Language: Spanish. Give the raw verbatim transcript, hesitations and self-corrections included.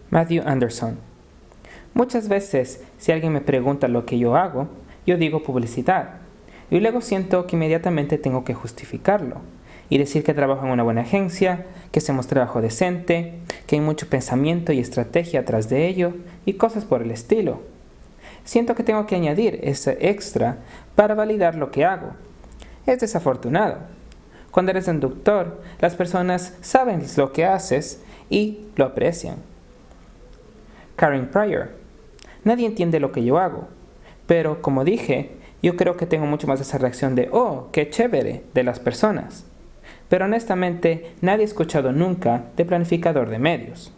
Matthew Anderson. Muchas veces, si alguien me pregunta lo que yo hago, yo digo publicidad, y luego siento que inmediatamente tengo que justificarlo, y decir que trabajo en una buena agencia, que hacemos trabajo decente, que hay mucho pensamiento y estrategia atrás de ello, y cosas por el estilo. Siento que tengo que añadir ese extra para validar lo que hago. Es desafortunado. Cuando eres un doctor, las personas saben lo que haces y lo aprecian. Karen Pryor. Nadie entiende lo que yo hago, pero como dije, yo creo que tengo mucho más esa reacción de «oh, qué chévere» de las personas. Pero honestamente, nadie ha escuchado nunca de planificador de medios.